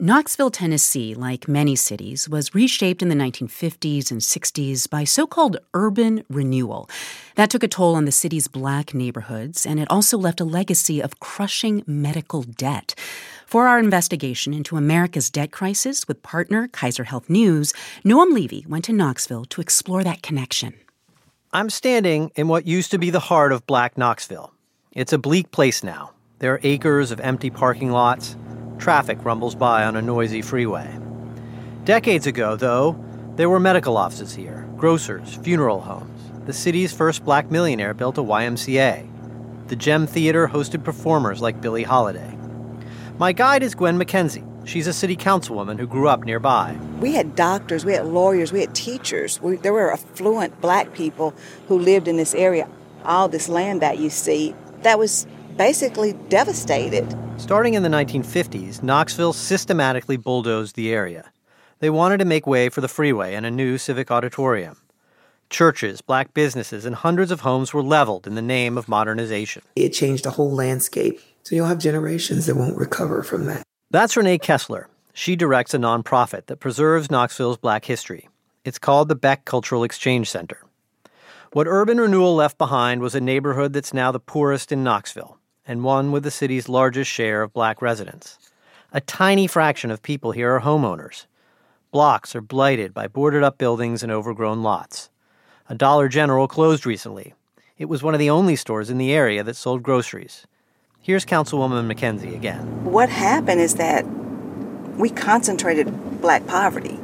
Knoxville, Tennessee, like many cities, was reshaped in the 1950s and 60s by so-called urban renewal. That took a toll on the city's Black neighborhoods, and it also left a legacy of crushing medical debt. For our investigation into America's debt crisis with partner Kaiser Health News, Noam Levy went to Knoxville to explore that connection. I'm standing in what used to be the heart of Black Knoxville. It's a bleak place now. There are acres of empty parking lots. Traffic rumbles by on a noisy freeway. Decades ago, though, there were medical offices here, grocers, funeral homes. The city's first Black millionaire built a YMCA. The Gem Theater hosted performers like Billie Holiday. My guide is Gwen McKenzie. She's a city councilwoman who grew up nearby. We had doctors, we had lawyers, we had teachers. There were affluent Black people who lived in this area. All this land that you see, that was basically devastated. Starting in the 1950s, Knoxville systematically bulldozed the area. They wanted to make way for the freeway and a new civic auditorium. Churches, Black businesses, and hundreds of homes were leveled in the name of modernization. It changed the whole landscape. So you'll have generations that won't recover from that. That's Renee Kessler. She directs a nonprofit that preserves Knoxville's Black history. It's called the Beck Cultural Exchange Center. What urban renewal left behind was a neighborhood that's now the poorest in Knoxville, and one with the city's largest share of Black residents. A tiny fraction of people here are homeowners. Blocks are blighted by boarded-up buildings and overgrown lots. A Dollar General closed recently. It was one of the only stores in the area that sold groceries. Here's Councilwoman McKenzie again. What happened is that we concentrated Black poverty,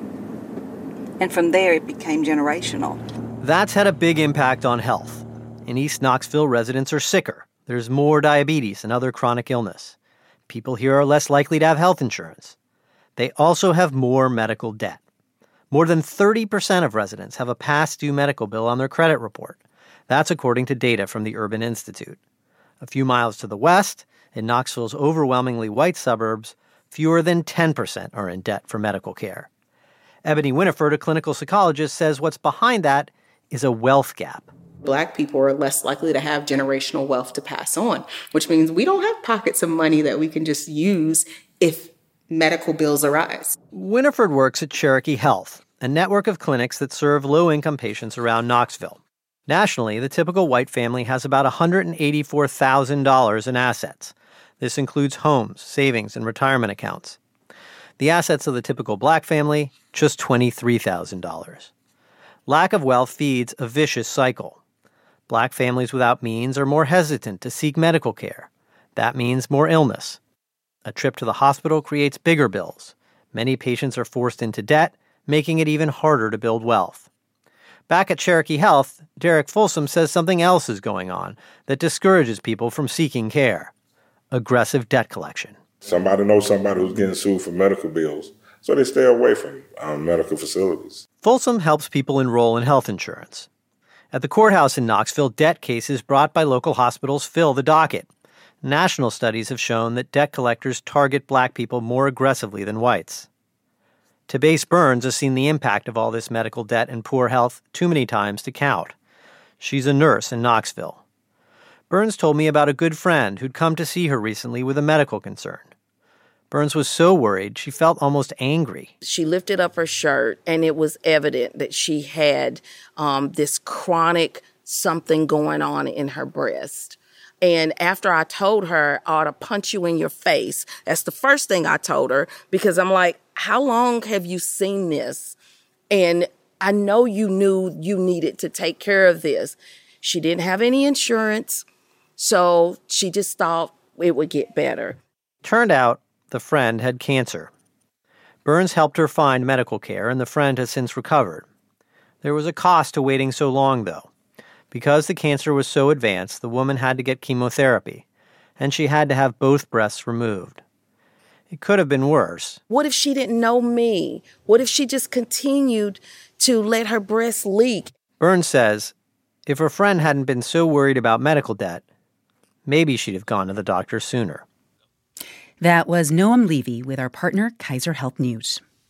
and from there it became generational. That's had a big impact on health. In East Knoxville, residents are sicker. There's more diabetes and other chronic illness. People here are less likely to have health insurance. They also have more medical debt. More than 30% of residents have a past due medical bill on their credit report. That's according to data from the Urban Institute. A few miles to the west, in Knoxville's overwhelmingly white suburbs, fewer than 10% are in debt for medical care. Ebony Winifred, a clinical psychologist, says what's behind that is a wealth gap. Black people are less likely to have generational wealth to pass on, which means we don't have pockets of money that we can just use if medical bills arise. Winifred works at Cherokee Health, a network of clinics that serve low-income patients around Knoxville. Nationally, the typical white family has about $184,000 in assets. This includes homes, savings, and retirement accounts. The assets of the typical Black family, just $23,000. Lack of wealth feeds a vicious cycle. Black families without means are more hesitant to seek medical care. That means more illness. A trip to the hospital creates bigger bills. Many patients are forced into debt, making it even harder to build wealth. Back at Cherokee Health, Derek Folsom says something else is going on that discourages people from seeking care. Aggressive debt collection. Somebody knows somebody who's getting sued for medical bills, so they stay away from medical facilities. Folsom helps people enroll in health insurance. At the courthouse in Knoxville, debt cases brought by local hospitals fill the docket. National studies have shown that debt collectors target Black people more aggressively than whites. Tabase Burns has seen the impact of all this medical debt and poor health too many times to count. She's a nurse in Knoxville. Burns told me about a good friend who'd come to see her recently with a medical concern. Burns was so worried, she felt almost angry. She lifted up her shirt, and it was evident that she had this chronic something going on in her breast. And after I told her, I ought to punch you in your face, that's the first thing I told her, because I'm like, how long have you seen this? And I know you knew you needed to take care of this. She didn't have any insurance, so she just thought it would get better. Turned out, the friend had cancer. Burns helped her find medical care, and the friend has since recovered. There was a cost to waiting so long, though. Because the cancer was so advanced, the woman had to get chemotherapy, and she had to have both breasts removed. It could have been worse. What if she didn't know me? What if she just continued to let her breasts leak? Burns says if her friend hadn't been so worried about medical debt, maybe she'd have gone to the doctor sooner. That was Noam Levy with our partner, Kaiser Health News.